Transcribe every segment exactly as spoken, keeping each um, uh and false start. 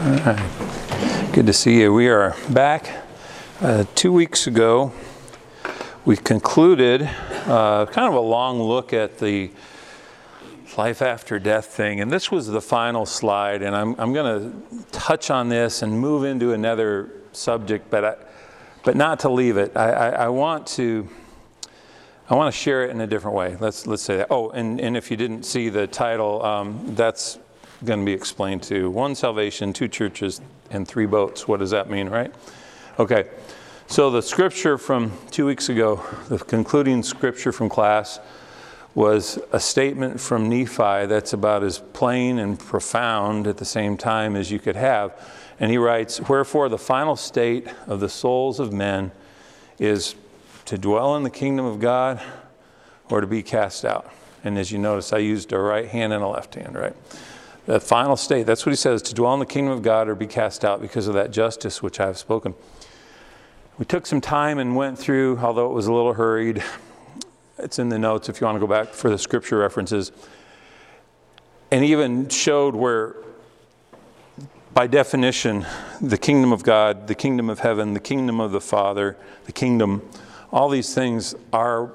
All right. Good to see you. We are back. Uh, two weeks ago, we concluded uh, kind of a long look at the life after death thing. And this was the final slide. And I'm, I'm going to touch on this and move into another subject, but I, but not to leave it. I, I, I want to... I want to share it in a different way. Let's let's say that. Oh, and, and if you didn't see the title, um, that's going to be explained too. One salvation, two churches, and three boats. What does that mean, right? Okay. So the scripture from two weeks ago, the concluding scripture from class, was a statement from Nephi that's about as plain and profound at the same time as you could have. And he writes, "Wherefore the final state of the souls of men is to dwell in the kingdom of God or to be cast out." And as you notice, I used a right hand and a left hand, right? The final state, that's what he says, to dwell in the kingdom of God or be cast out because of that justice which I have spoken. We took some time and went through, although it was a little hurried. It's in the notes if you want to go back for the scripture references. And even showed where, by definition, the kingdom of God, the kingdom of heaven, the kingdom of the Father, the kingdom, all these things are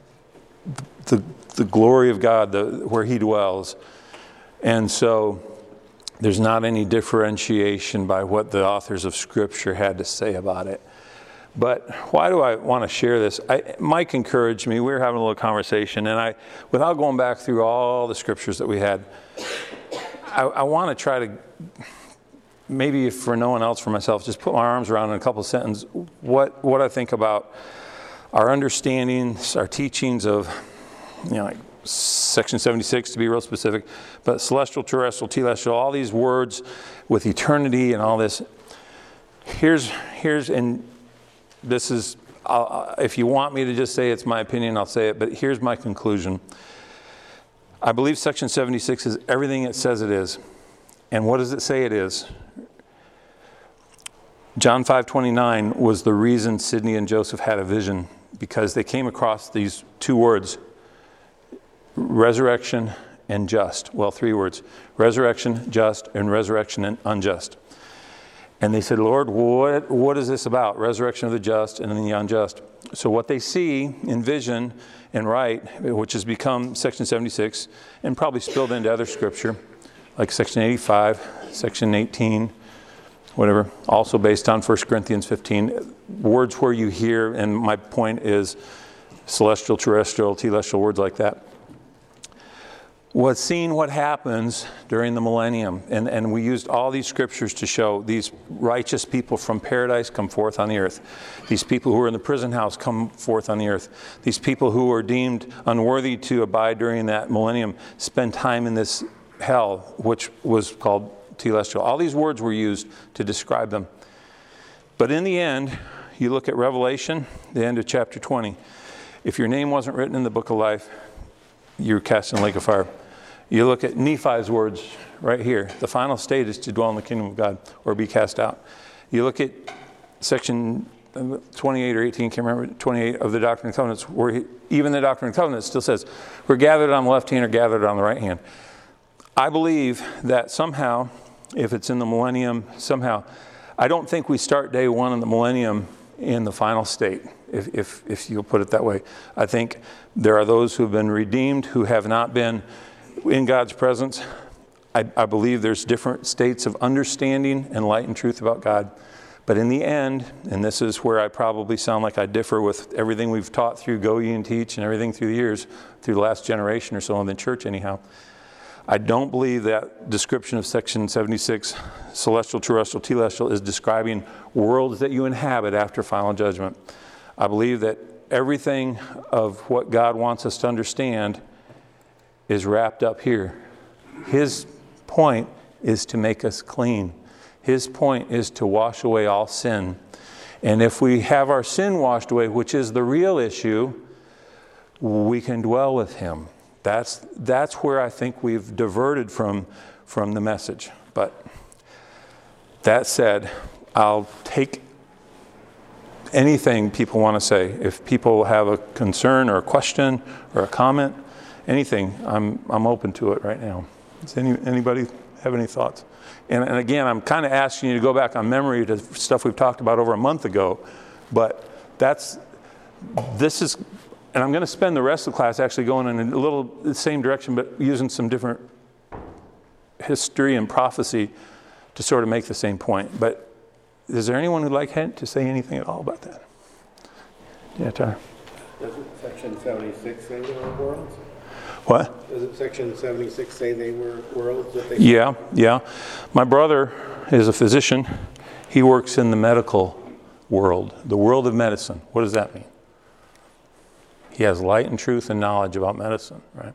the the glory of God, the, where He dwells. And so there's not any differentiation by what the authors of Scripture had to say about it. But why do I want to share this? I, Mike encouraged me. We were having a little conversation, and I, without going back through all the Scriptures that we had, I, I want to try to, maybe if for no one else, for myself, just put my arms around in a couple of sentences what what I think about our understandings, our teachings of, you know, like section seventy-six to be real specific, but celestial, terrestrial, telestial, all these words with eternity and all this. Here's, here's, and this is, uh, if you want me to just say it's my opinion, I'll say it, but here's my conclusion. I believe section seventy-six is everything it says it is. And what does it say it is? John five twenty-nine was the reason Sidney and Joseph had a vision, because they came across these two words, resurrection and just. Well, three words, resurrection, just, and resurrection and unjust. And they said, Lord, what, what is this about? Resurrection of the just and then the unjust. So what they see in vision and write, which has become section seventy-six, and probably spilled into other scripture, like section eighty-five, section eighteen, whatever, also based on First Corinthians fifteen, words where you hear, and my point is celestial, terrestrial, telestial, words like that. What's seen what happens during the millennium, and, and we used all these scriptures to show these righteous people from paradise come forth on the earth. These people who are in the prison house come forth on the earth. These people who are deemed unworthy to abide during that millennium spend time in this hell, which was called telestial. All these words were used to describe them. But in the end, you look at Revelation, the end of chapter twenty. If your name wasn't written in the book of life, you're cast in the lake of fire. You look at Nephi's words right here. The final state is to dwell in the kingdom of God or be cast out. You look at section twenty-eight or eighteen, can't remember, twenty-eight of the Doctrine and Covenants, where he, even the Doctrine and Covenants still says, we're gathered on the left hand or gathered on the right hand. I believe that somehow, if it's in the millennium, somehow, I don't think we start day one in the millennium in the final state, if, if, if you'll put it that way. I think there are those who have been redeemed who have not been in God's presence. I, I believe there's different states of understanding and light and truth about God. But in the end, and this is where I probably sound like I differ with everything we've taught through Go Ye and Teach and everything through the years, through the last generation or so in the church anyhow, I don't believe that description of section seventy-six, celestial, terrestrial, telestial, is describing worlds that you inhabit after final judgment. I believe that everything of what God wants us to understand is wrapped up here. His point is to make us clean. His point is to wash away all sin. And if we have our sin washed away, which is the real issue, we can dwell with Him. That's that's where I think we've diverted from, from the message. But that said, I'll take anything people want to say. If people have a concern or a question or a comment, anything, I'm I'm open to it right now. Does any anybody have any thoughts? And, and again, I'm kind of asking you to go back on memory to stuff we've talked about over a month ago, but that's, this is, and I'm going to spend the rest of the class actually going in a little the same direction, but using some different history and prophecy to sort of make the same point. But is there anyone who'd like to say anything at all about that? Yeah, Tyler. Doesn't section seventy-six say they were worlds? What? Doesn't section seventy-six say they were worlds? That they yeah, yeah. My brother is a physician. He works in the medical world, the world of medicine. What does that mean? He has light and truth and knowledge about medicine, right?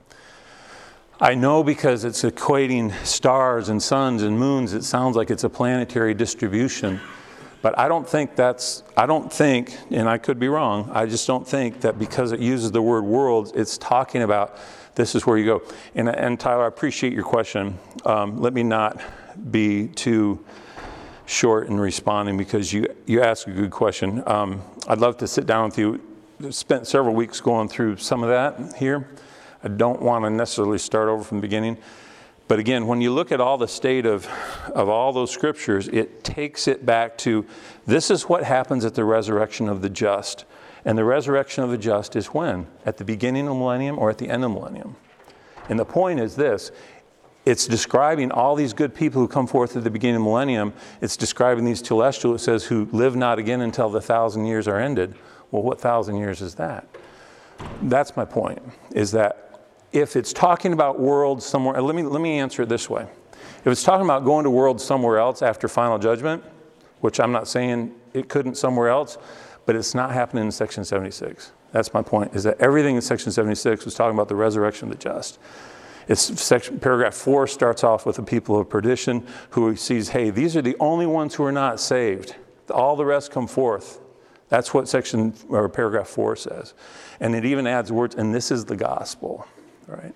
I know because it's equating stars and suns and moons, it sounds like it's a planetary distribution. But I don't think that's, I don't think, and I could be wrong, I just don't think that because it uses the word worlds, it's talking about this is where you go. And, and Tyler, I appreciate your question. Um, let me not be too short in responding because you, you asked a good question. Um, I'd love to sit down with you. Spent several weeks going through some of that here. I don't want to necessarily start over from the beginning. But again, when you look at all the state of, of all those scriptures, it takes it back to this is what happens at the resurrection of the just. And the resurrection of the just is when? At the beginning of the millennium or at the end of the millennium? And the point is this. It's describing all these good people who come forth at the beginning of the millennium. It's describing these telestial, it says, who live not again until the thousand years are ended. Well, what thousand years is that? That's my point, is that if it's talking about worlds somewhere, let me, let me answer it this way. If it's talking about going to worlds somewhere else after final judgment, which I'm not saying it couldn't somewhere else, but it's not happening in section seventy-six. That's my point, is that everything in section seventy-six was talking about the resurrection of the just. It's section, paragraph four starts off with the people of perdition who sees, hey, these are the only ones who are not saved. All the rest come forth. That's what section or paragraph four says. And it even adds words, and this is the gospel, right?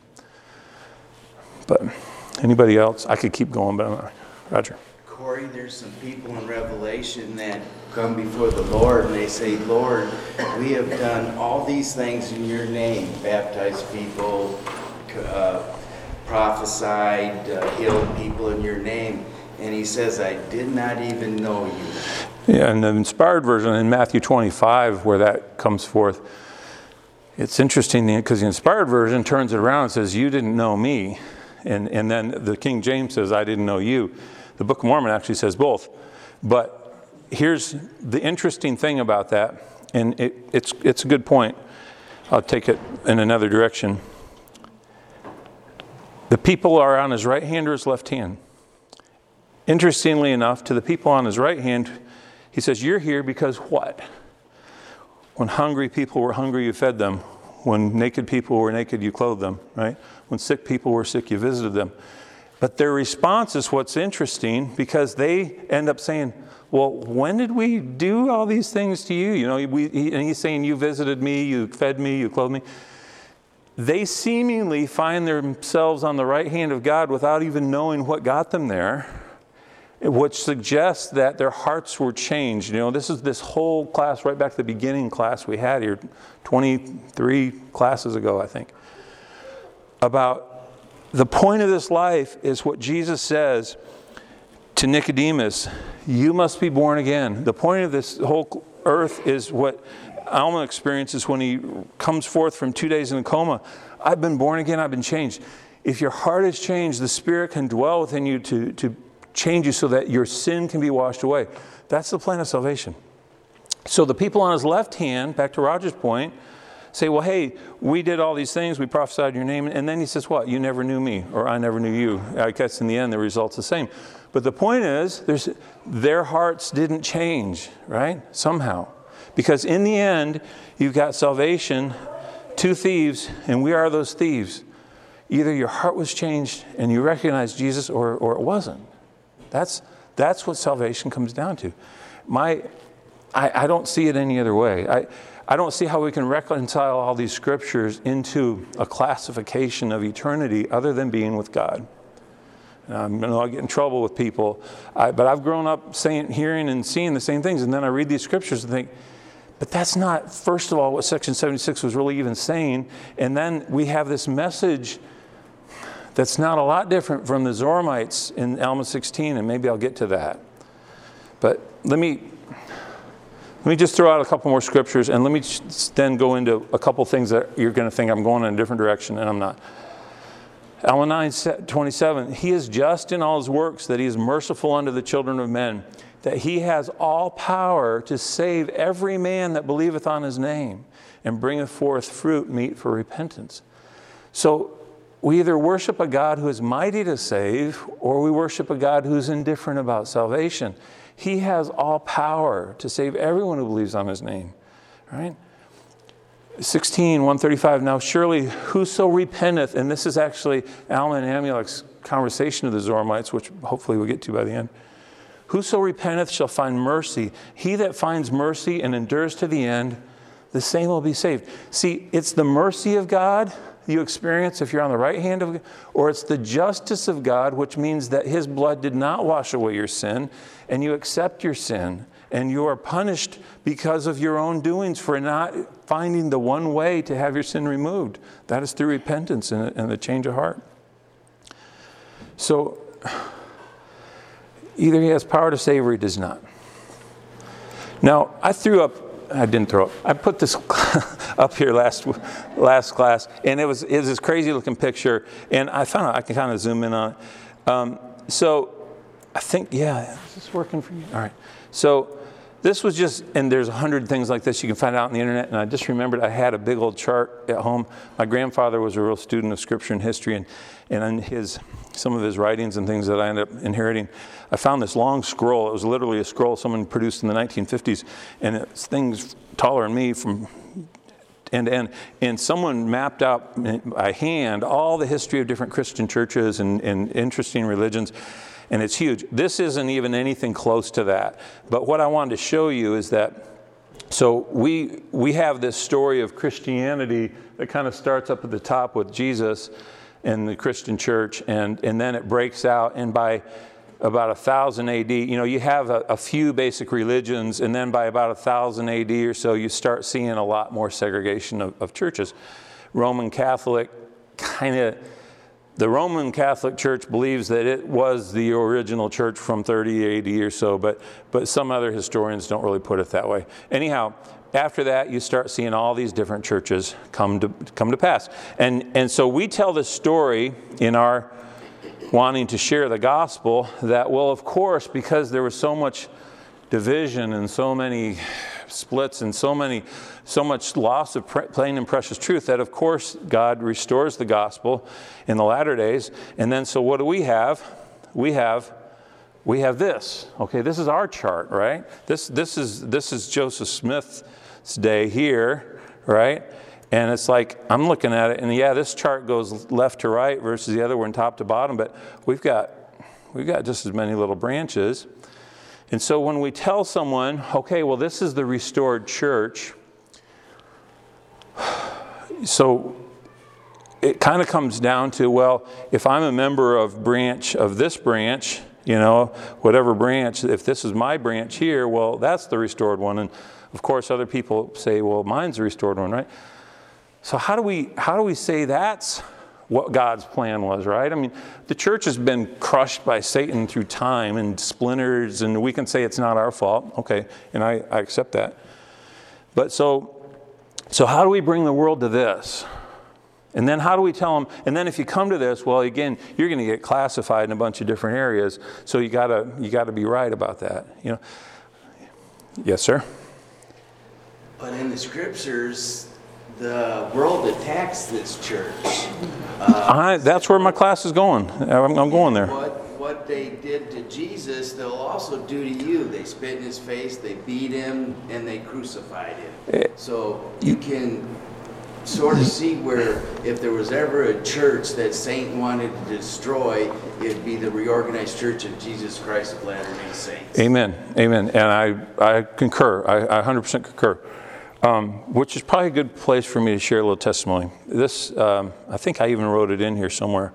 But anybody else? I could keep going, but I'm not. Roger. Corey, there's some people in Revelation that come before the Lord and they say, Lord, we have done all these things in your name, baptized people, uh, prophesied, uh, healed people in your name. And he says, I did not even know you. Yeah, and the inspired version in Matthew twenty-five, where that comes forth, it's interesting because the inspired version turns it around and says, you didn't know me. And, and then the King James says, I didn't know you. The Book of Mormon actually says both. But here's the interesting thing about that, and it, it's, it's a good point. I'll take it in another direction. The people are on his right hand or his left hand. Interestingly enough, to the people on his right hand, he says, you're here because what? When hungry people were hungry, you fed them. When naked people were naked, you clothed them, right? When sick people were sick, you visited them. But their response is what's interesting, because they end up saying, well, when did we do all these things to you? You know, we, he, and he's saying, you visited me, you fed me, you clothed me. They seemingly find themselves on the right hand of God without even knowing what got them there, which suggests that their hearts were changed. You know, this is this whole class, right back to the beginning class we had here, twenty-three classes ago, I think, about the point of this life is what Jesus says to Nicodemus, you must be born again. The point of this whole earth is what Alma experiences when he comes forth from two days in a coma. I've been born again, I've been changed. If your heart is changed, the Spirit can dwell within you to, to change you so that your sin can be washed away. That's the plan of salvation. So the people on his left hand, back to Roger's point, say, well, hey, we did all these things, we prophesied your name, and then he says, what? You never knew me, or I never knew you. I guess in the end, the result's the same. But the point is, there's, their hearts didn't change, right? Somehow. Because in the end, you've got salvation, two thieves, and we are those thieves. Either your heart was changed and you recognized Jesus, or, or it wasn't. That's, that's what salvation comes down to. My, I, I don't see it any other way. I, I don't see how we can reconcile all these scriptures into a classification of eternity other than being with God. Um, I know I get in trouble with people, I, but I've grown up saying, hearing and seeing the same things, and then I read these scriptures and think, but that's not, first of all, what section seventy-six was really even saying. And then we have this message that's not a lot different from the Zoramites in Alma sixteen, and maybe I'll get to that. But let me, let me just throw out a couple more scriptures, and let me then go into a couple things that you're going to think I'm going in a different direction, and I'm not. Alma nine twenty-seven, he is just in all his works, that he is merciful unto the children of men, that he has all power to save every man that believeth on his name, and bringeth forth fruit meet for repentance. So we either worship a God who is mighty to save, or we worship a God who's indifferent about salvation. He has all power to save everyone who believes on his name, right? sixteen, one thirty-five, now surely whoso repenteth, and this is actually Alma and Amulek's conversation of the Zoramites, which hopefully we'll get to by the end. Whoso repenteth shall find mercy. He that finds mercy and endures to the end, the same will be saved. See, it's the mercy of God you experience if you're on the right hand of God, or it's the justice of God, which means that his blood did not wash away your sin, and you accept your sin, and you are punished because of your own doings for not finding the one way to have your sin removed. That is through repentance and a, and a change of heart. So, either he has power to save or he does not. Now, I threw up, I didn't throw up, I put this up here last last class, and it was, it was this crazy looking picture, and I found out I can kind of zoom in on it. Um, so, I think, yeah, is this working for you? All right. So, this was just, and there's a hundred things like this you can find out on the internet, and I just remembered I had a big old chart at home. My grandfather was a real student of Scripture and history, and, and in his, some of his writings and things that I ended up inheriting, I found this long scroll. It was literally a scroll someone produced in the nineteen fifties, and it's things taller than me from end to end. And someone mapped out by hand all the history of different Christian churches and, and interesting religions. And it's huge. This isn't even anything close to that. But what I wanted to show you is that, so we we have this story of Christianity that kind of starts up at the top with Jesus and the Christian church, and, and then it breaks out, and by about one thousand A D, you know, you have a, a few basic religions, and then by about one thousand A D or so, you start seeing a lot more segregation of, of churches. Roman Catholic kind of... The Roman Catholic Church believes that it was the original church from thirty A D or so, but but some other historians don't really put it that way. Anyhow, after that, you start seeing all these different churches come to come to pass. And, and so we tell this story in our wanting to share the gospel that, well, of course, because there was so much division and so many splits and so many so much loss of plain and precious truth, that of course God restores the gospel in the latter days. And then so what do we have? We have we have this. Okay, this is our chart, right? This this is this is Joseph Smith's day here, right? And it's like, I'm looking at it, and yeah, this chart goes left to right versus the other one top to bottom, but we've got we've got just as many little branches. And so when we tell someone, okay, well, this is the restored church, so it kind of comes down to, well, if I'm a member of branch of this branch, you know, whatever branch, if this is my branch here, well, that's the restored one. And of course, other people say, well, mine's the restored one, right? So how do we how do we say that's what God's plan was, right? I mean, the church has been crushed by Satan through time and splinters, and we can say it's not our fault. Okay, and I, I accept that. But so, so how do we bring the world to this? And then how do we tell them, and then if you come to this, well, again, you're going to get classified in a bunch of different areas, so you gotta you gotta be right about that. You know? Yes, sir? But in the scriptures, the world attacks this church. Uh, I, that's where my class is going. I'm, I'm going there. What, what they did to Jesus, they'll also do to you. They spit in his face, they beat him, and they crucified him. So you can sort of see where if there was ever a church that Satan wanted to destroy, it'd be the reorganized Church of Jesus Christ of Latter-day Saints. Amen. Amen. And I, I concur. I, I one hundred percent concur. Um, which is probably a good place for me to share a little testimony. This, um, I think I even wrote it in here somewhere.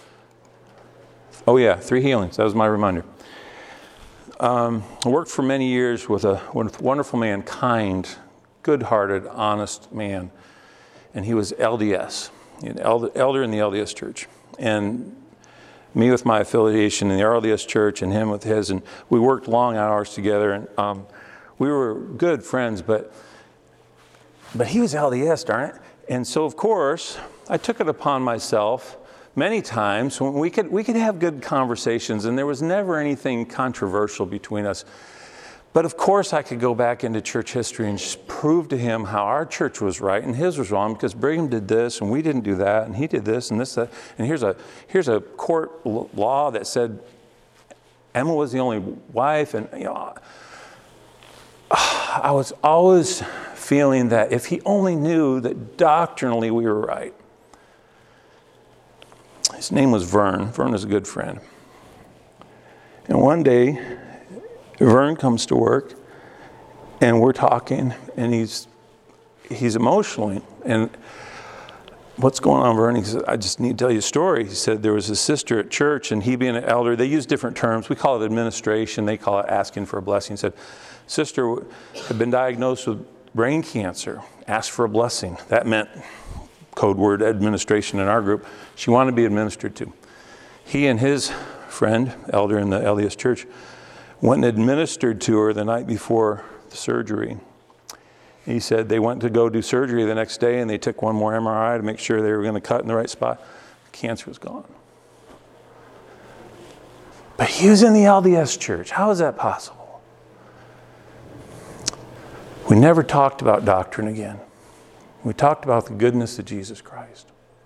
Oh yeah, three healings. That was my reminder. Um, I worked for many years with a wonderful man, kind, good-hearted, honest man. And he was L D S, an elder in the L D S church. and me with my affiliation in the R L D S church and him with his, and we worked long hours together, and um, we were good friends, but but he was L D S, darn it. And so, of course, I took it upon myself many times when we could we could have good conversations, and there was never anything controversial between us. But of course, I could go back into church history and just prove to him how our church was right and his was wrong, because Brigham did this and we didn't do that, and he did this and this, that. And here's a here's a court law that said Emma was the only wife, and you know, I was always feeling that if he only knew that doctrinally we were right. His name was Vern. Vern is a good friend. And one day, Vern comes to work, and we're talking, and he's he's emotionally. And what's going on, Vern? He said, I just need to tell you a story. He said there was a sister at church, and he being an elder, they use different terms. We call it administration. They call it asking for a blessing. He said, sister had been diagnosed with brain cancer, asked for a blessing. That meant code word administration in our group. She wanted to be administered to. He and his friend, elder in the L D S church, went and administered to her the night before the surgery. He said they went to go do surgery the next day, and they took one more M R I to make sure they were going to cut in the right spot. The cancer was gone. But he was in the L D S church. How is that possible? We never talked about doctrine again. We talked about the goodness of Jesus Christ.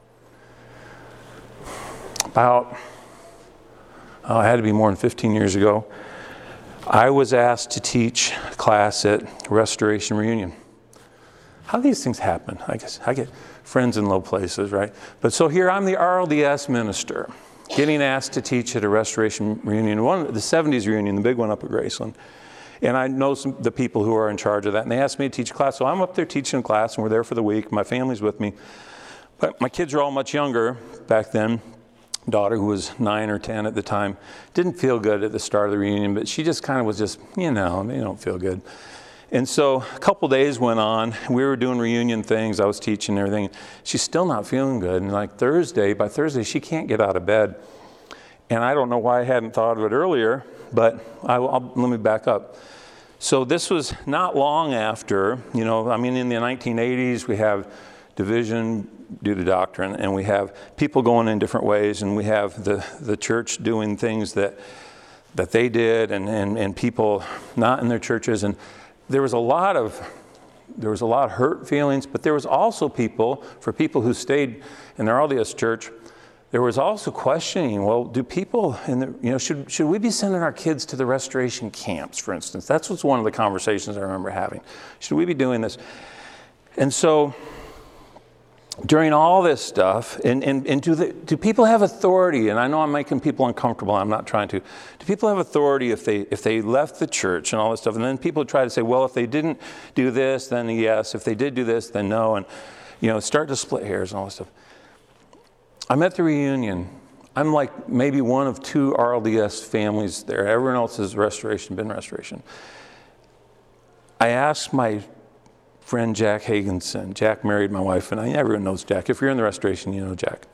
About, oh, it had to be more than fifteen years ago, I was asked to teach a class at Restoration Reunion. How do these things happen? I guess I get friends in low places, right? But so here I'm the R L D S minister, getting asked to teach at a Restoration Reunion, one the seventies reunion, the big one up at Graceland. And I know some, the people who are in charge of that, and they asked me to teach a class. So I'm up there teaching a class, and we're there for the week. My family's with me. But my kids are all much younger back then. Daughter, who was nine or ten at the time, didn't feel good at the start of the reunion, but she just kind of was just, you know, they don't feel good. And so a couple days went on. We were doing reunion things. I was teaching and everything. She's still not feeling good. And like Thursday, by Thursday, she can't get out of bed. And I don't know why I hadn't thought of it earlier, but I, I'll, let me back up. So this was not long after, you know, I mean, in the nineteen eighties, we have division due to doctrine, and we have people going in different ways, and we have the, the church doing things that that they did, and, and, and people not in their churches. And there was a lot of there was a lot of hurt feelings, but there was also people, for people who stayed in their L D S church, there was also questioning, well, do people, in the, you know, should should we be sending our kids to the restoration camps, for instance? That's what's one of the conversations I remember having. Should we be doing this? And so during all this stuff, and, and, and do, the, do people have authority? And I know I'm making people uncomfortable. I'm not trying to. Do people have authority if they if they left the church and all this stuff? And then people try to say, well, if they didn't do this, then yes. If they did do this, then no. And, you know, start to split hairs and all this stuff. I'm at the reunion. I'm like maybe one of two R L D S families there. Everyone else is restoration, been restoration. I asked my friend Jack Hagenson. Jack married my wife, and I, everyone knows Jack. If you're in the restoration, you know Jack.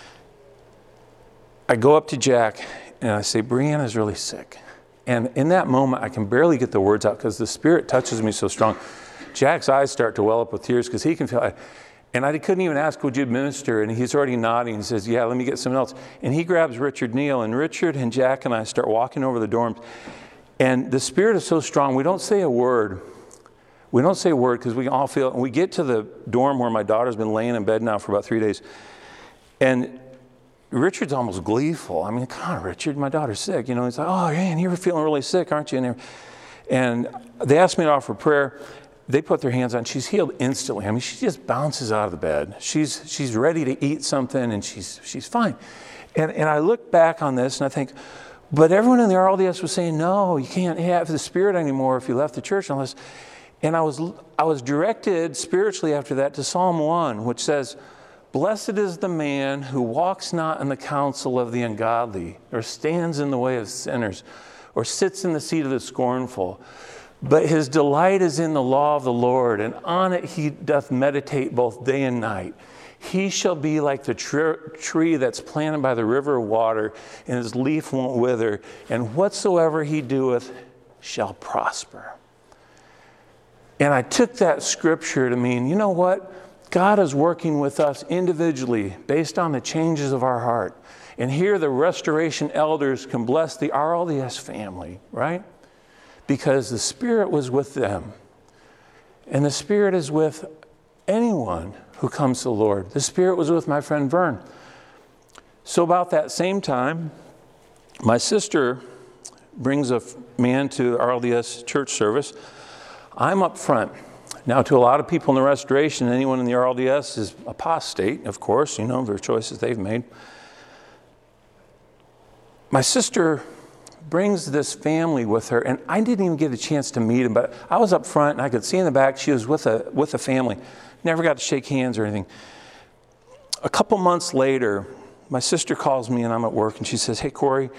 I go up to Jack, and I say, Brianna's really sick. And in that moment, I can barely get the words out because the Spirit touches me so strong. Jack's eyes start to well up with tears because he can feel it. And I couldn't even ask, would you administer? And he's already nodding. He says, yeah, let me get someone else. And he grabs Richard Neal, and Richard and Jack and I start walking over the dorms. And the Spirit is so strong, we don't say a word. We don't say a word because we all feel, and we get to the dorm where my daughter's been laying in bed now for about three days. And Richard's almost gleeful. I mean, come on, Richard, my daughter's sick. You know, he's like, oh, man, you were feeling really sick, aren't you? And they asked me to offer prayer. They put their hands on, she's healed instantly. I mean, she just bounces out of the bed. She's she's ready to eat something, and she's she's fine. And and I look back on this, and I think, but everyone in the R L D S was saying, no, you can't have the Spirit anymore if you left the church. And, and I was I was directed spiritually after that to Psalm one, which says, blessed is the man who walks not in the counsel of the ungodly, or stands in the way of sinners, or sits in the seat of the scornful. But his delight is in the law of the Lord, and on it he doth meditate both day and night. He shall be like the tr- tree that's planted by the river of water, and his leaf won't wither, and whatsoever he doeth shall prosper. And I took that scripture to mean, you know what? God is working with us individually based on the changes of our heart. And here the restoration elders can bless the R L D S family, right? Because the Spirit was with them. And the Spirit is with anyone who comes to the Lord. The Spirit was with my friend Vern. So about that same time, my sister brings a man to R L D S church service. I'm up front. Now, to a lot of people in the restoration, anyone in the R L D S is apostate, of course, you know, their choices they've made. My sister brings this family with her, and I didn't even get a chance to meet him, but I was up front, and I could see in the back she was with a with a family. Never got to shake hands or anything. A couple months later, my sister calls me, and I'm at work, and she says, "Hey, Corey,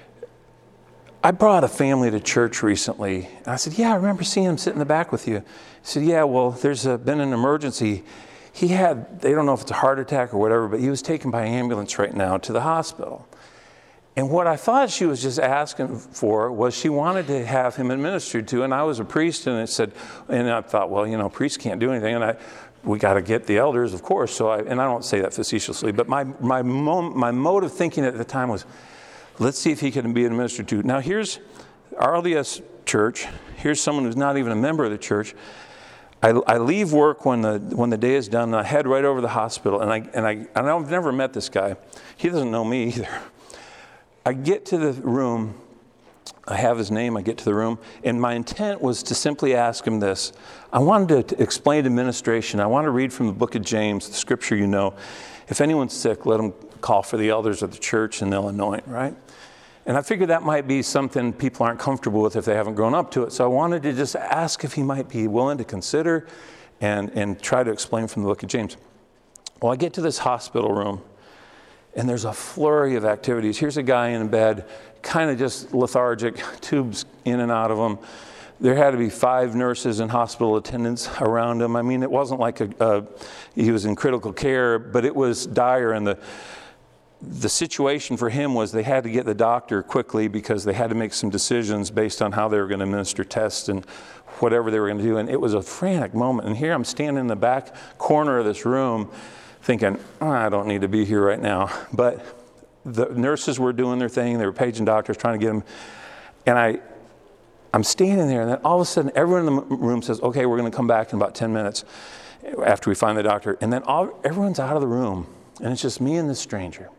I brought a family to church recently." And I said, "Yeah, I remember seeing him sit in the back with you." He said, "Yeah, well, there's a, been an emergency. He had, they don't know if it's a heart attack or whatever, but he was taken by ambulance right now to the hospital." And what I thought she was just asking for was she wanted to have him administered to, and I was a priest, and it said, and I thought, well, you know, priests can't do anything, and I, we got to get the elders, of course. So I, and I don't say that facetiously, but my my mo- my mode of thinking at the time was, let's see if he can be administered to. Now here's R L D S church. Here's someone who's not even a member of the church. I, I leave work when the when the day is done, and I head right over to the hospital. And I and I and I've never met this guy. He doesn't know me either. I get to the room. I have his name. I get to the room, and my intent was to simply ask him this. I wanted to explain administration. I want to read from the book of James, the scripture you know. If anyone's sick, let them call for the elders of the church, and they'll anoint, right? And I figured that might be something people aren't comfortable with if they haven't grown up to it. So I wanted to just ask if he might be willing to consider and, and try to explain from the book of James. Well, I get to this hospital room, and there's a flurry of activities. Here's a guy in bed, kind of just lethargic, tubes in and out of him. There had to be five nurses and hospital attendants around him. I mean, it wasn't like a, a he was in critical care, but it was dire, and the The situation for him was they had to get the doctor quickly because they had to make some decisions based on how they were going to administer tests and whatever they were going to do. And it was a frantic moment. And here I'm standing in the back corner of this room thinking, oh, I don't need to be here right now. But the nurses were doing their thing. They were paging doctors, trying to get them. And I, I'm standing there, and then all of a sudden everyone in the room says, okay, we're going to come back in about ten minutes after we find the doctor. And then all, everyone's out of the room, and it's just me and this stranger.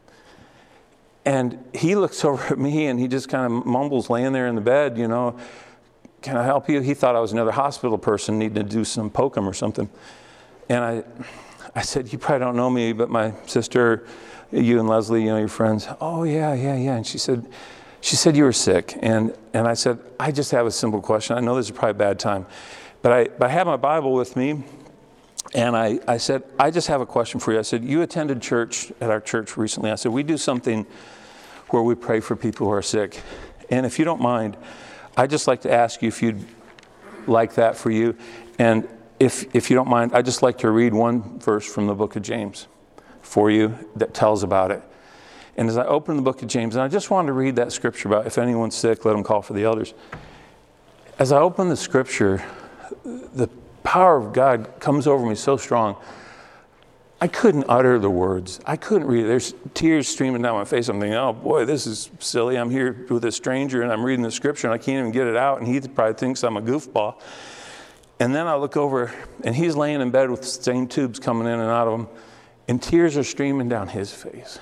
And he looks over at me, and he just kind of mumbles, laying there in the bed, you know, can I help you? He thought I was another hospital person needing to do some pocum or something. And I I said, you probably don't know me, but my sister, you and Leslie, you know, your friends. Oh, yeah, yeah, yeah. And she said, she said you were sick. And and I said, I just have a simple question. I know this is probably a bad time. But I, but I have my Bible with me. And I, I said, I just have a question for you. I said, you attended church at our church recently. I said, we do something where we pray for people who are sick. And if you don't mind, I'd just like to ask you if you'd like that for you. And if if you don't mind, I'd just like to read one verse from the book of James for you that tells about it. And as I open the book of James, and I just wanted to read that scripture about if anyone's sick, let them call for the elders. As I open the scripture, the power of God comes over me so strong. I couldn't utter the words. I couldn't read it. There's tears streaming down my face. I'm thinking, oh boy, this is silly. I'm here with a stranger and I'm reading the scripture and I can't even get it out. And he probably thinks I'm a goofball. And then I look over and he's laying in bed with the same tubes coming in and out of him. And tears are streaming down his face.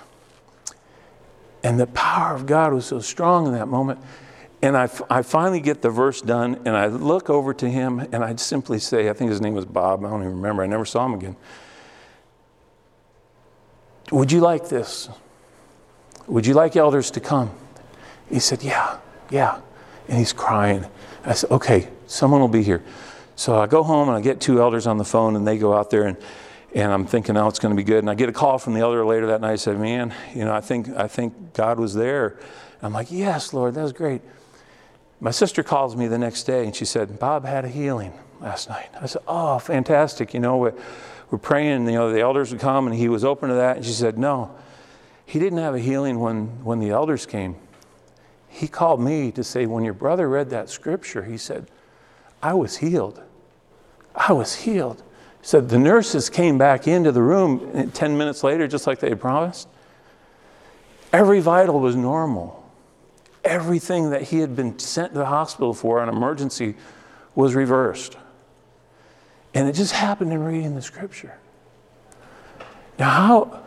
And the power of God was so strong in that moment. And I, I finally get the verse done, and I look over to him, and I simply say, I think his name was Bob. I don't even remember. I never saw him again. Would you like this? Would you like elders to come? He said, yeah, yeah. And he's crying. I said, okay, someone will be here. So I go home, and I get two elders on the phone, and they go out there, and And I'm thinking, oh, it's going to be good. And I get a call from the elder later that night. He said, man, you know, I think I think God was there. I'm like, yes, Lord, that was great. My sister calls me the next day and she said, Bob had a healing last night. I said, oh, fantastic. You know, we're, we're praying, you know, the elders would come, and he was open to that. And she said, no, he didn't have a healing when, when the elders came. He called me to say, when your brother read that scripture, he said, I was healed. I was healed. He said, the nurses came back into the room and ten minutes later, just like they had promised. Every vital was normal. Everything that he had been sent to the hospital for on emergency was reversed. And it just happened in reading the scripture. Now, how,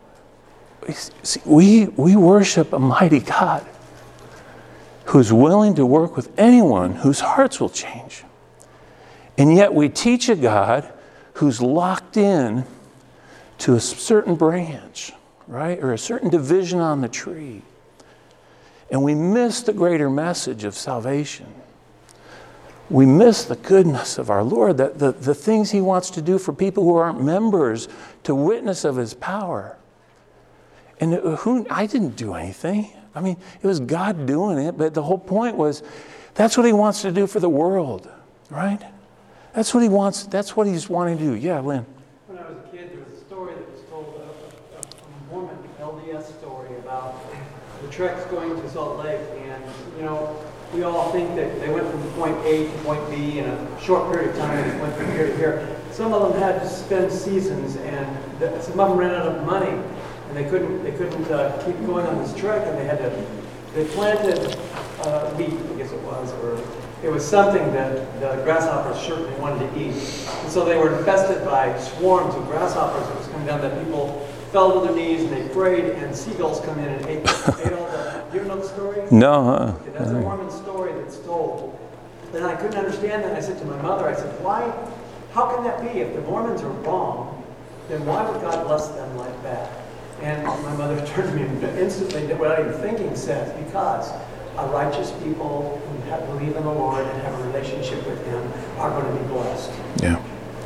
see, we, we worship a mighty God who's willing to work with anyone whose hearts will change. And yet we teach a God who's locked in to a certain branch, right? Or a certain division on the tree. And we miss the greater message of salvation. We miss the goodness of our Lord, the, the, the things he wants to do for people who aren't members, to witness of his power. And who, I didn't do anything. I mean, it was God doing it, but the whole point was, that's what he wants to do for the world, right? That's what he wants, that's what he's wanting to do. Yeah, Lynn. When I was a kid, there was a story that was told, a, a, a Mormon L D S story about the treks going to Salt Lake. And, you know, we all think that they went from point A to point B in a short period of time, and they went from here to here. Some of them had to spend seasons, and the, some of them ran out of money, and they couldn't they couldn't uh, keep going on this trek, and they had to they planted uh, wheat, I guess it was, or it was something that the grasshoppers certainly wanted to eat, and so they were infested by swarms of grasshoppers that was coming down. That people fell to their knees and they prayed, and seagulls come in and ate, ate all the. Do you know the story? No. Huh? Okay, that's a Mormon story that's told. And I couldn't understand that. I said to my mother, I said, why, how can that be? If the Mormons are wrong, then why would God bless them like that? And my mother turned to me and instantly, without even thinking, said, because a righteous people who have, believe in the Lord and have a relationship with him are going to be blessed. Yeah,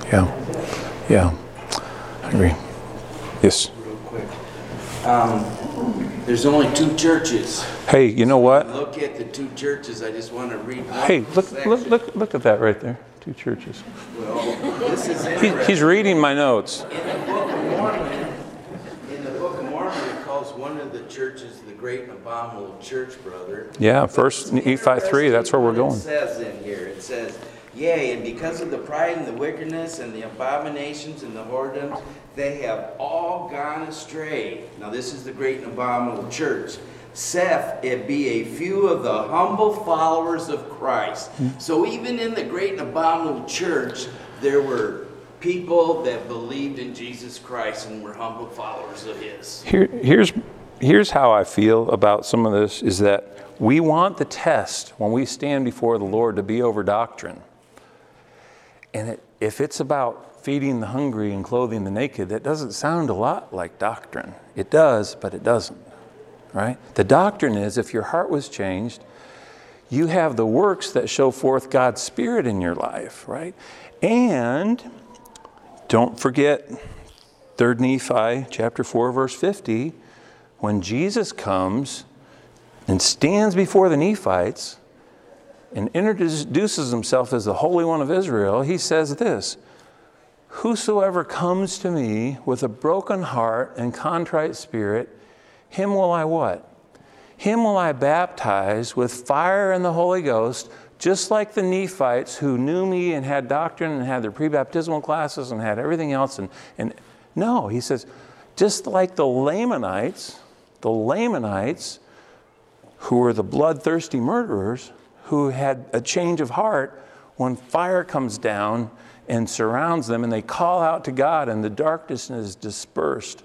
yeah, yeah. I agree. Yes. Real quick. Um, there's only two churches. Hey, you know what? Look at the two churches. I just want to read one Hey, look, section. look, look, look at that right there. Two churches. Well, this is He, interesting. he's reading my notes. In the Book of Mormon, in the Book of Mormon, it calls one of the churches the Great and Abominable Church, brother. Yeah, First Nephi three. That's where we're going. It says in here, it says, yea, and because of the pride and the wickedness and the abominations and the whoredoms, they have all gone astray. Now this is the Great and Abominable Church. Saith it be a few of the humble followers of Christ. Mm-hmm. So even in the Great and Abominable Church, there were people that believed in Jesus Christ and were humble followers of his. Here, here's, here's how I feel about some of this, is that we want the test when we stand before the Lord to be over doctrine. And it, if it's about feeding the hungry and clothing the naked, that doesn't sound a lot like doctrine. It does, but it doesn't, right? The doctrine is, if your heart was changed, you have the works that show forth God's Spirit in your life, right? And don't forget Third Nephi chapter four, verse fifty, when Jesus comes and stands before the Nephites and introduces himself as the Holy One of Israel, he says this, whosoever comes to me with a broken heart and contrite spirit, him will I what? Him will I baptize with fire and the Holy Ghost, just like the Nephites who knew me and had doctrine and had their pre-baptismal classes and had everything else. And, and no, he says, just like the Lamanites, the Lamanites who were the bloodthirsty murderers, who had a change of heart, when fire comes down and surrounds them and they call out to God and the darkness is dispersed.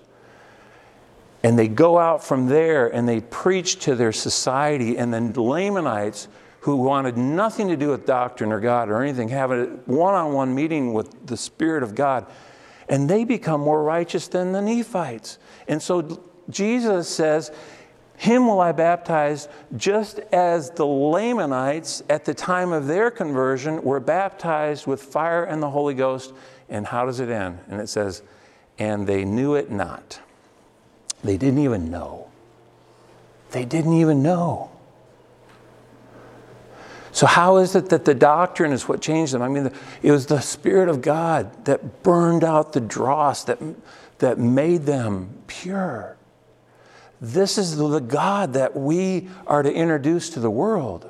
And they go out from there and they preach to their society, and then the Lamanites, who wanted nothing to do with doctrine or God or anything, have a one-on-one meeting with the Spirit of God, and they become more righteous than the Nephites. And so Jesus says, him will I baptize, just as the Lamanites at the time of their conversion were baptized with fire and the Holy Ghost. And how does it end? And it says, and they knew it not. They didn't even know. They didn't even know. So how is it that the doctrine is what changed them? I mean, it was the Spirit of God that burned out the dross, that, that made them pure. This is the God that we are to introduce to the world.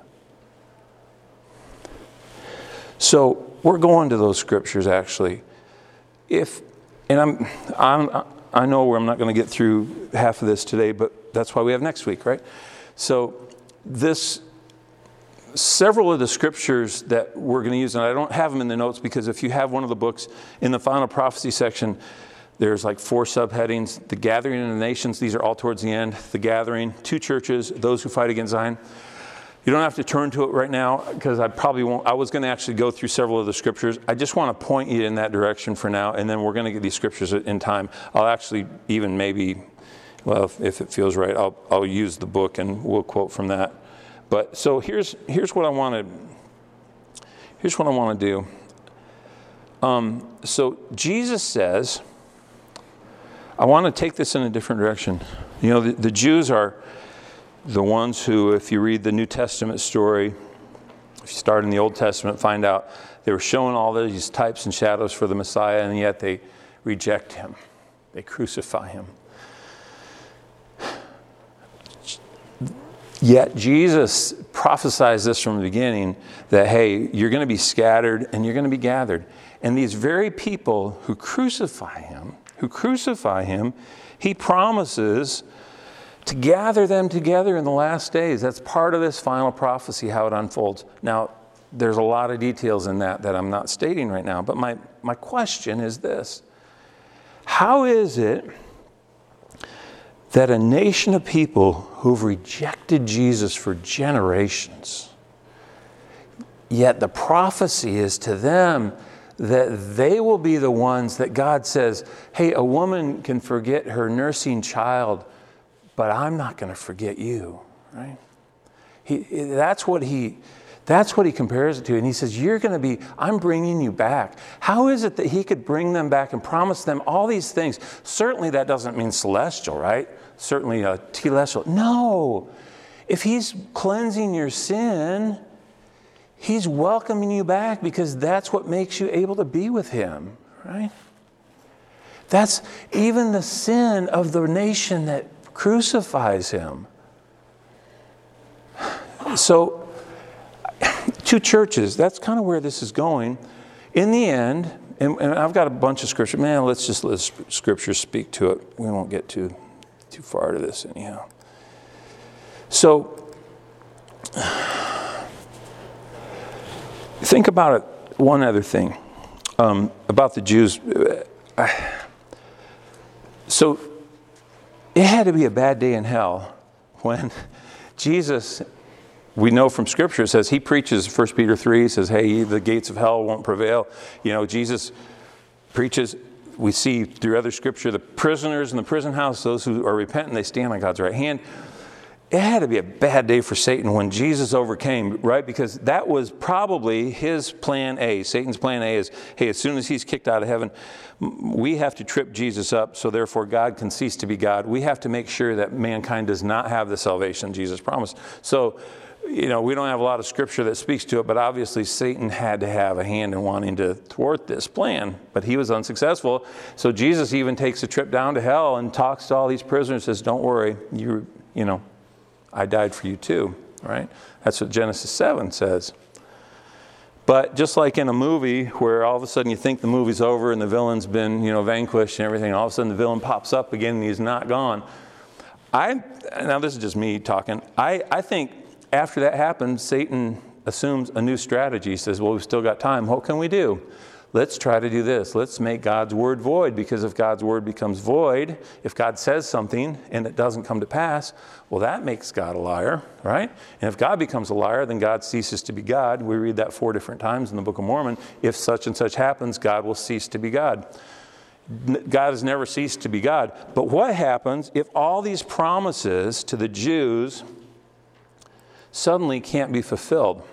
So we're going to those scriptures actually. If, and I'm, I'm, I know where I'm not going to get through half of this today, but that's why we have next week, right? So this, several of the scriptures that we're going to use, and I don't have them in the notes because if you have one of the books in the final prophecy section, there's like four subheadings. The gathering of the nations, these are all towards the end. The gathering, two churches, those who fight against Zion. You don't have to turn to it right now because I probably won't. I was going to actually go through several of the scriptures. I just want to point you in that direction for now, and then we're going to get these scriptures in time. I'll actually even maybe, well, if it feels right, I'll I'll use the book and we'll quote from that. But so here's here's what I want to here's what I want to do. Um, so Jesus says, I want to take this in a different direction. You know, the, the Jews are the ones who, if you read the New Testament story, if you start in the Old Testament, find out they were showing all these types and shadows for the Messiah, and yet they reject him. They crucify him. Yet Jesus prophesies this from the beginning that, hey, you're going to be scattered and you're going to be gathered. And these very people who crucify him, who crucify him, he promises to gather them together in the last days. That's part of this final prophecy, how it unfolds. Now, there's a lot of details in that that I'm not stating right now, but my, my question is this. How is it that a nation of people who've rejected Jesus for generations, yet the prophecy is to them that they will be the ones that God says, hey, a woman can forget her nursing child, but I'm not going to forget you, right? He, that's what he, that's what he compares it to. And he says, you're going to be, I'm bringing you back. How is it that he could bring them back and promise them all these things? Certainly that doesn't mean celestial, right? Certainly a telestial. No. If he's cleansing your sin, he's welcoming you back because that's what makes you able to be with him, right? That's even the sin of the nation that crucifies him. So, two churches, that's kind of where this is going. In the end, and, and I've got a bunch of scripture. Man, let's just let scripture speak to it. We won't get too, too far to this anyhow. So, think about it. One other thing um, about the Jews. So, it had to be a bad day in hell when Jesus, we know from Scripture, says he preaches, First Peter three, says, hey, the gates of hell won't prevail. You know, Jesus preaches, we see through other Scripture, the prisoners in the prison house, those who are repentant, they stand on God's right hand. It had to be a bad day for Satan when Jesus overcame, right? Because that was probably his plan A. Satan's plan A is, hey, as soon as he's kicked out of heaven, we have to trip Jesus up, so therefore God can cease to be God. We have to make sure that mankind does not have the salvation Jesus promised. So, you know, we don't have a lot of scripture that speaks to it, but obviously Satan had to have a hand in wanting to thwart this plan, but he was unsuccessful. So Jesus even takes a trip down to hell and talks to all these prisoners and says, don't worry, you, you know, I died for you too, right? That's what Genesis seven says. But just like in a movie where all of a sudden you think the movie's over and the villain's been, you know, vanquished and everything, and all of a sudden the villain pops up again and he's not gone. I, now this is just me talking, I, I think after that happens, Satan assumes a new strategy. He says, well, we've still got time. What can we do? Let's try to do this. Let's make God's word void, because if God's word becomes void, if God says something and it doesn't come to pass, well, that makes God a liar, right? And if God becomes a liar, then God ceases to be God. We read that four different times in the Book of Mormon. If such and such happens, God will cease to be God. God has never ceased to be God. But what happens if all these promises to the Jews suddenly can't be fulfilled?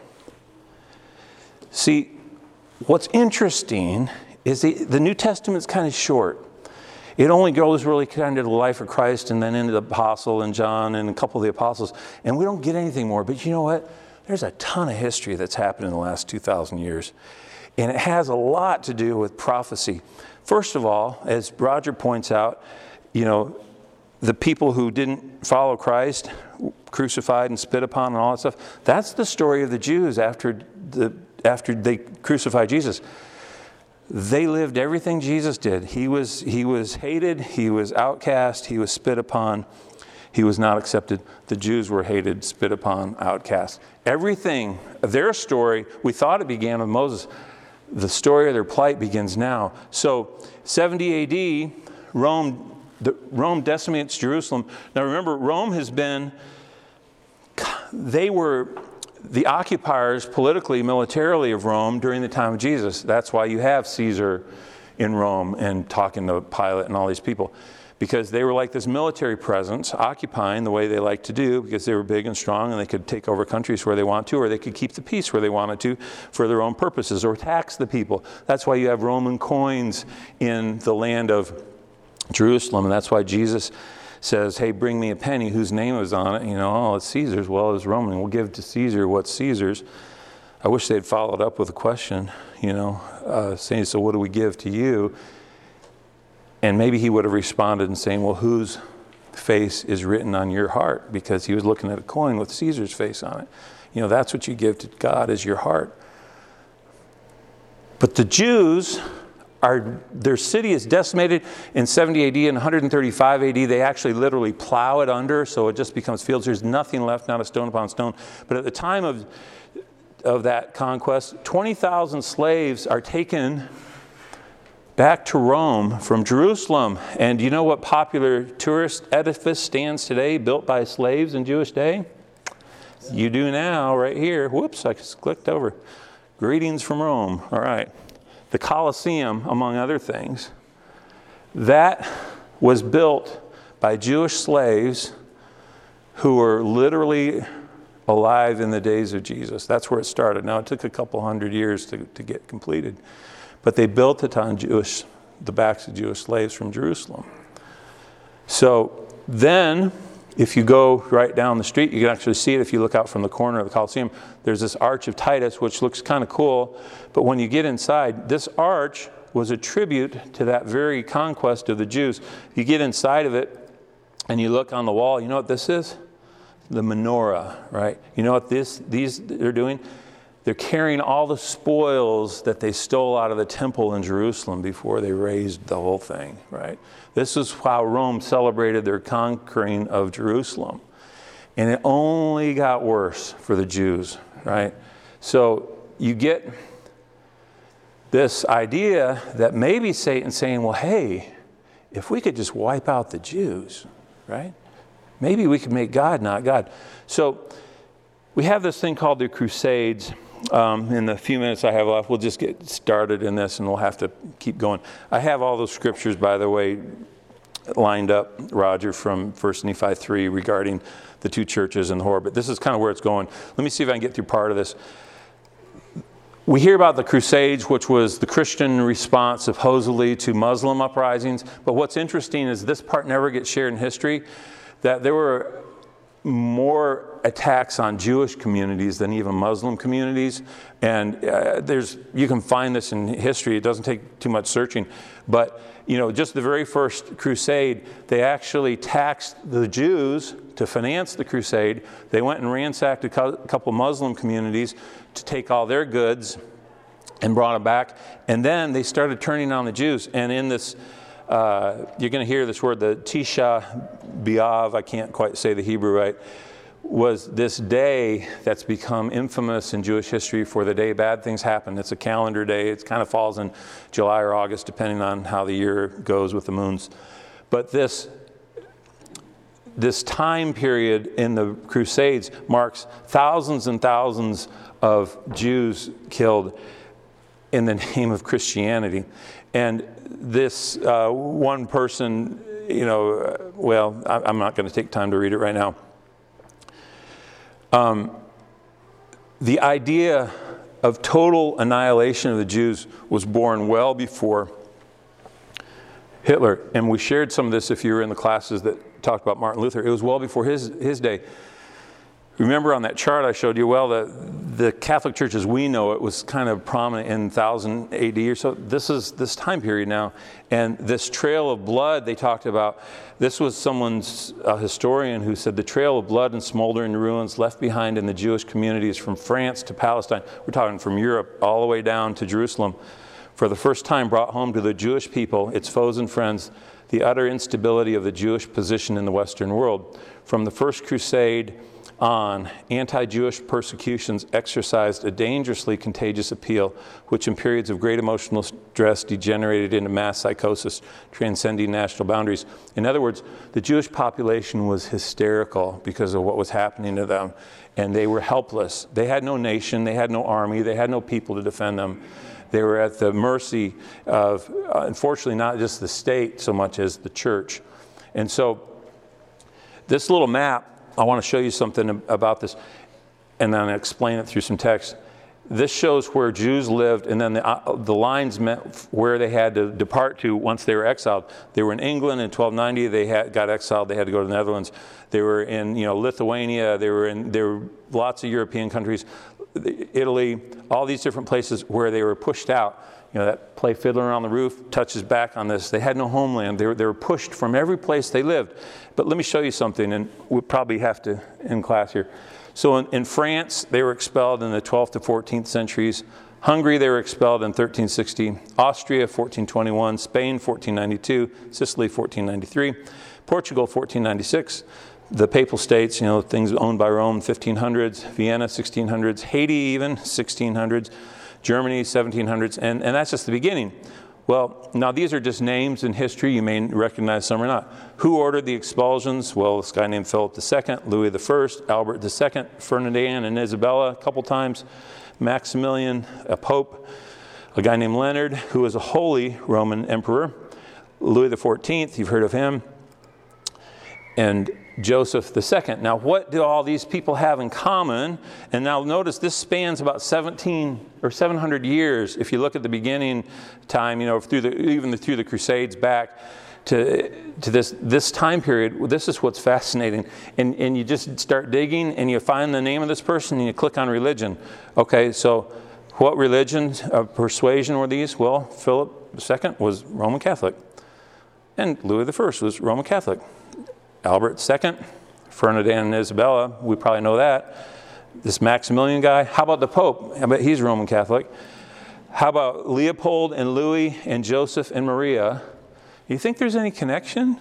See, what's interesting is the, the New Testament's kind of short. It only goes really kind of to the life of Christ and then into the apostle and John and a couple of the apostles. And we don't get anything more. But you know what? There's a ton of history that's happened in the last two thousand years. And it has a lot to do with prophecy. First of all, as Roger points out, you know, the people who didn't follow Christ, crucified and spit upon and all that stuff, that's the story of the Jews after the after they crucified Jesus. They lived everything Jesus did. He was, he was hated, he was outcast, he was spit upon, he was not accepted. The Jews were hated, spit upon, outcast. Everything, their story, we thought it began with Moses. The story of their plight begins now. So seventy A D, Rome, the, Rome decimates Jerusalem. Now remember, Rome has been, they were the occupiers politically, militarily of Rome during the time of Jesus. That's why you have Caesar in Rome and talking to Pilate and all these people. Because they were like this military presence, occupying the way they like to do, because they were big and strong and they could take over countries where they want to, or they could keep the peace where they wanted to for their own purposes, or tax the people. That's why you have Roman coins in the land of Jerusalem, and that's why Jesus says, hey, bring me a penny whose name is on it. You know, oh, it's Caesar's. Well, it's Roman. We'll give to Caesar what's Caesar's. I wish they'd followed up with a question, you know, uh, saying, so what do we give to you? And maybe he would have responded and saying, well, whose face is written on your heart? Because he was looking at a coin with Caesar's face on it. You know, that's what you give to God, is your heart. But the Jews, are, their city is decimated in seventy A D and one thirty-five A D. They actually literally plow it under, so it just becomes fields. There's nothing left, not a stone upon stone. But at the time of, of that conquest, twenty thousand slaves are taken back to Rome from Jerusalem. And do you know what popular tourist edifice stands today, built by slaves in Jewish day? You do now, right here. Whoops, I just clicked over. Greetings from Rome. All right. The Colosseum, among other things, that was built by Jewish slaves who were literally alive in the days of Jesus. That's where it started. Now, it took a couple hundred years to, to get completed. But they built it on Jewish, the backs of Jewish slaves from Jerusalem. So then, if you go right down the street, you can actually see it if you look out from the corner of the Colosseum. There's this Arch of Titus, which looks kind of cool. But when you get inside, this arch was a tribute to that very conquest of the Jews. You get inside of it, and you look on the wall. You know what this is? The menorah, right? You know what this these they're doing? They're carrying all the spoils that they stole out of the temple in Jerusalem before they razed the whole thing, right? This is how Rome celebrated their conquering of Jerusalem. And it only got worse for the Jews, right? So you get this idea that maybe Satan's saying, well, hey, if we could just wipe out the Jews, right? Maybe we could make God not God. So we have this thing called the Crusades. Um, in the few minutes I have left, we'll just get started in this and we'll have to keep going. I have all those scriptures, by the way, lined up, Roger, from First Nephi three regarding the two churches and the whore. But this is kind of where it's going. Let me see if I can get through part of this. We hear about the Crusades, which was the Christian response supposedly to Muslim uprisings. But what's interesting is this part never gets shared in history, that there were more attacks on Jewish communities than even Muslim communities. And uh, there's you can find this in history. It doesn't take too much searching. But, you know, just the very first crusade, they actually taxed the Jews to finance the crusade. They went and ransacked a couple Muslim communities to take all their goods and brought them back. And then they started turning on the Jews. And in this Uh, you're going to hear this word, the Tisha B'Av, I can't quite say the Hebrew right, was this day that's become infamous in Jewish history for the day bad things happen. It's a calendar day. It kind of falls in July or August, depending on how the year goes with the moons. But this, this time period in the Crusades marks thousands and thousands of Jews killed in the name of Christianity. And this uh, one person, you know, uh, well, I, I'm not going to take time to read it right now. Um, the idea of total annihilation of the Jews was born well before Hitler. And we shared some of this if you were in the classes that talked about Martin Luther. It was well before his, his day. Remember on that chart I showed you, well, the, the Catholic Church as we know it was kind of prominent in one thousand A D or so. This is this time period now. And this trail of blood they talked about, this was someone's, a historian who said the trail of blood and smoldering ruins left behind in the Jewish communities from France to Palestine. We're talking from Europe all the way down to Jerusalem. For the first time brought home to the Jewish people, its foes and friends, the utter instability of the Jewish position in the Western world. From the First Crusade on, anti-Jewish persecutions exercised a dangerously contagious appeal, which in periods of great emotional stress degenerated into mass psychosis, transcending national boundaries. In other words, the Jewish population was hysterical because of what was happening to them, and they were helpless. They had no nation, they had no army, they had no people to defend them. They were at the mercy of, uh, unfortunately, not just the state so much as the church. And so this little map, I want to show you something about this, and then explain it through some text. This shows where Jews lived, and then the, uh, the lines meant where they had to depart to once they were exiled. They were in England in twelve ninety. They had, got exiled. They had to go to the Netherlands. They were in, you know, Lithuania. They were in there were lots of European countries, Italy, all these different places where they were pushed out. You know, that play Fiddler on the Roof touches back on this. They had no homeland. They were, they were pushed from every place they lived. But let me show you something, and we'll probably have to end class here. So in, in France, they were expelled in the twelfth to fourteenth centuries. Hungary, they were expelled in thirteen sixty. Austria, fourteen twenty-one. Spain, fourteen ninety-two. Sicily, fourteen ninety-three. Portugal, fourteen ninety-six. The Papal States, you know, things owned by Rome, fifteen hundreds. Vienna, sixteen hundreds. Haiti even, sixteen hundreds. Germany, seventeen hundreds, and, and that's just the beginning. Well, now these are just names in history. You may recognize some or not. Who ordered the expulsions? Well, this guy named Philip the Second, Louis the First, Albert the Second, Ferdinand and Isabella a couple times, Maximilian, a pope, a guy named Leonard, who was a holy Roman emperor, Louis the Fourteenth, you've heard of him, and Joseph the Second. Now, what do all these people have in common? And now notice this spans about seventeen or seven hundred years. If you look at the beginning time, you know, through the even the, through the Crusades back to to this this time period. This is what's fascinating. And and you just start digging and you find the name of this person and you click on religion. Okay, so what religions of persuasion were these? Well, Philip the Second was Roman Catholic, and Louis the First was Roman Catholic. Albert the Second, Ferdinand and Isabella, we probably know that. This Maximilian guy, how about the Pope? I bet he's Roman Catholic. How about Leopold and Louis and Joseph and Maria? You think there's any connection?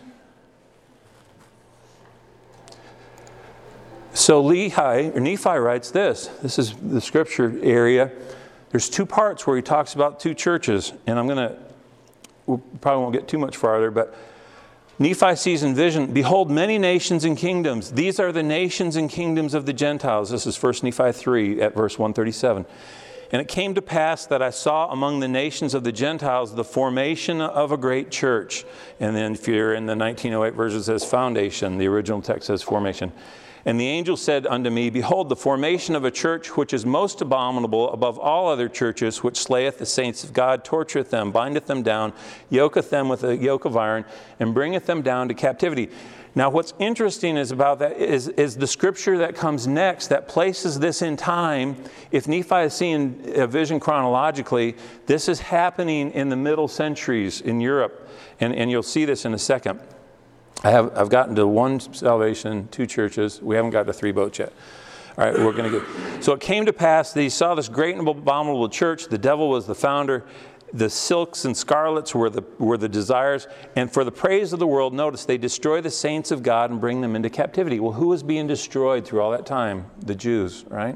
So Lehi, or Nephi writes this. This is the scripture area. There's two parts where he talks about two churches, and I'm going to, we probably won't get too much farther, but Nephi sees in vision, behold, many nations and kingdoms. These are the nations and kingdoms of the Gentiles. This is First Nephi three at verse one thirty-seven. And it came to pass that I saw among the nations of the Gentiles the formation of a great church. And then if you're in the nineteen oh eight version, it says foundation. The original text says formation. And the angel said unto me, behold, the formation of a church which is most abominable above all other churches, which slayeth the saints of God, tortureth them, bindeth them down, yoketh them with a yoke of iron, and bringeth them down to captivity. Now what's interesting is about that is, is the scripture that comes next that places this in time. If Nephi is seeing a vision chronologically, this is happening in the middle centuries in Europe. And, and you'll see this in a second. I have, I've gotten to one salvation, two churches. We haven't got to three boats yet. All right, we're going to get. So it came to pass that he saw this great and abominable church. The devil was the founder. The silks and scarlets were the, were the desires. And for the praise of the world, notice, they destroy the saints of God and bring them into captivity. Well, who was being destroyed through all that time? The Jews, right?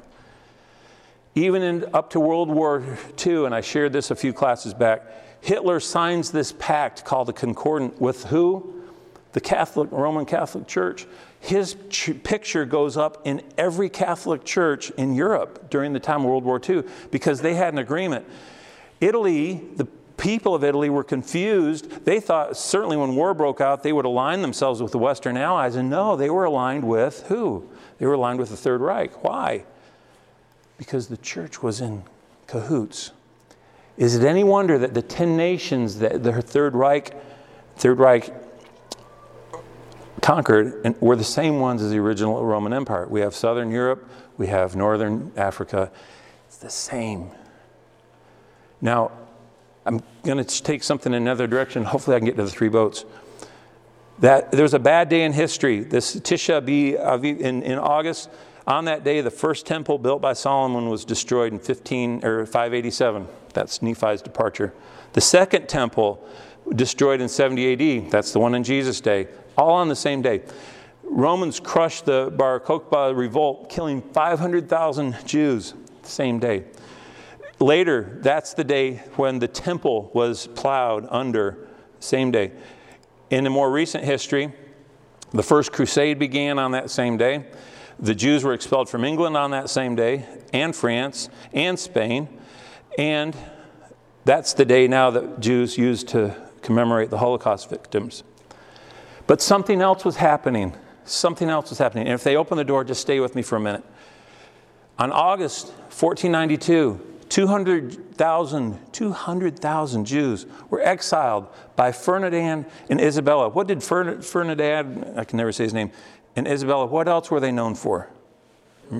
Even in, up to World War Two, and I shared this a few classes back, Hitler signs this pact called the Concordat with who? The Catholic, Roman Catholic Church. His ch- picture goes up in every Catholic church in Europe during the time of World War Two because they had an agreement. Italy, the people of Italy were confused. They thought certainly when war broke out, they would align themselves with the Western Allies. And no, they were aligned with who? They were aligned with the Third Reich. Why? Because the church was in cahoots. Is it any wonder that the ten nations that the Third Reich, Third Reich conquered and were the same ones as the original Roman Empire. We have Southern Europe, we have Northern Africa. It's the same. Now, I'm going to take something in another direction. Hopefully I can get to the three boats. That there was a bad day in history. This Tisha B'Aviv in, in August. On that day, the first temple built by Solomon was destroyed in fifteen or five eighty-seven. That's Nephi's departure. The second temple destroyed in seventy A D. That's the one in Jesus' day. All on the same day. Romans crushed the Bar Kokhba revolt, killing five hundred thousand Jews the same day. Later, that's the day when the temple was plowed under, same day. In the more recent history, the First Crusade began on that same day. The Jews were expelled from England on that same day, and France, and Spain. And that's the day now that Jews use to commemorate the Holocaust victims. But something else was happening. Something else was happening. And if they open the door, just stay with me for a minute. On August fourteen ninety-two, two hundred thousand, two hundred thousand Jews were exiled by Ferdinand and Isabella. What did Fer- Ferdinand, I can never say his name, and Isabella, what else were they known for? Hmm?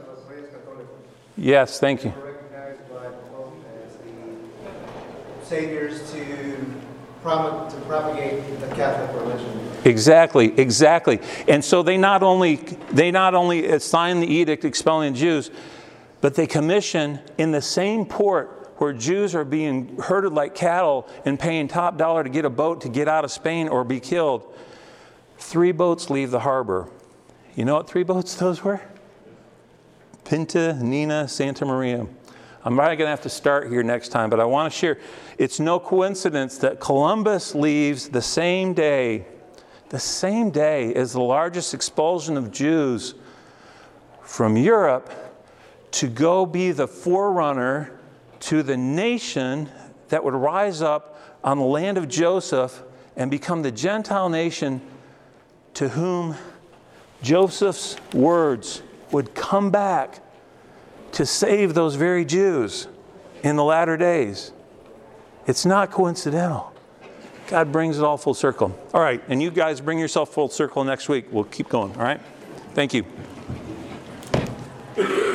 Yes, thank you. Recognized by the Pope as the saviors to, prom- to propagate the Catholic religion. Exactly, exactly. And so they not only they not only signed the edict expelling Jews, but they commission in the same port where Jews are being herded like cattle and paying top dollar to get a boat to get out of Spain or be killed. Three boats leave the harbor. You know what three boats those were? Pinta, Nina, Santa Maria. I'm probably going to have to start here next time, but I want to share. It's no coincidence that Columbus leaves the same day, the same day as the largest expulsion of Jews from Europe to go be the forerunner to the nation that would rise up on the land of Joseph and become the Gentile nation to whom Joseph's words would come back to save those very Jews in the latter days. It's not coincidental. God brings it all full circle. All right, and you guys bring yourself full circle next week. We'll keep going, all right? Thank you.